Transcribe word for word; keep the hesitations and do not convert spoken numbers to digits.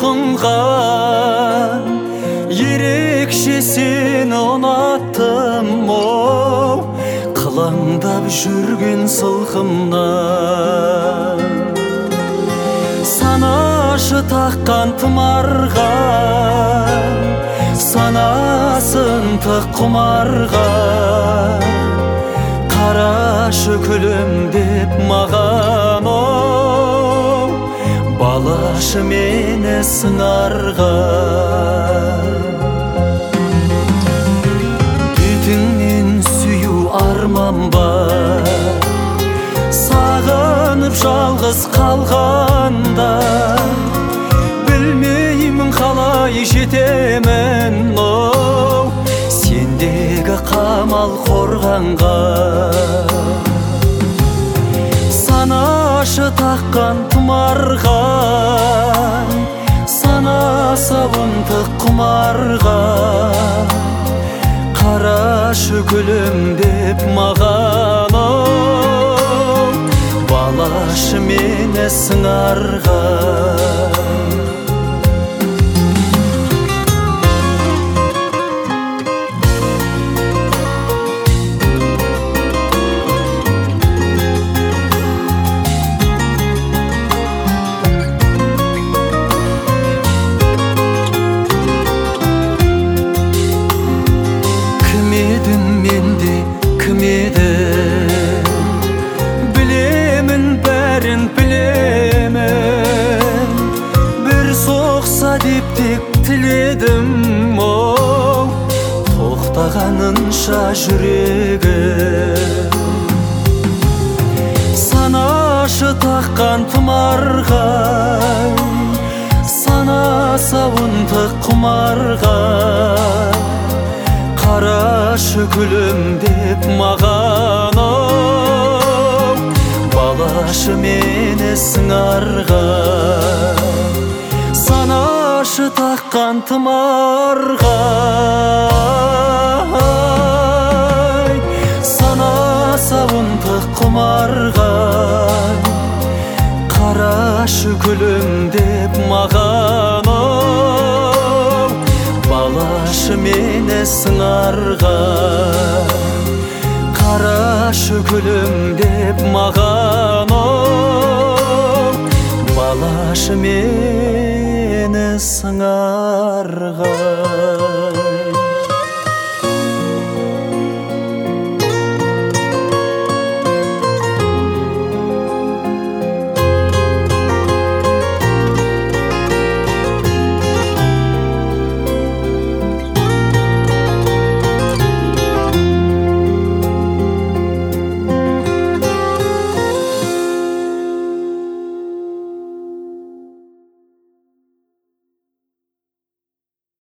ұсынған ерекше сені ұнаттым, оу, қылаңдап жүрген сылқымнан. Санашы таққан тұмарға, санасын тық құмарға, қарашы күлімдеп маған, оу, балашы мені сыңарға. Бетіңнен сүю арман бар, сағынып жалғыз қалғанда, білмеймін қалай жетемін, оу, сендегі қамал қорғанға. Санашы таққан тұмарға, санасы ұнтық құмарға, қарашы күлімдеп маған, оу, балашы мені сыңарға. Білемін, бәрін білемін, бір соқса деп тек тіледім, оу, тоқтағанынша жүрегім. Санашы таққан тұмарға, санасы ұнтық құмарға, қарашы күлімдеп маған, оу, балашы мені сыңарға. Санашы таққан тұмарға, санасы ұнтық құмарға, қарашы күлімдеп маған, оу, балашы мені сыңарға. Қарашы күлімдеп маған, оу, балашы мені сыңарға.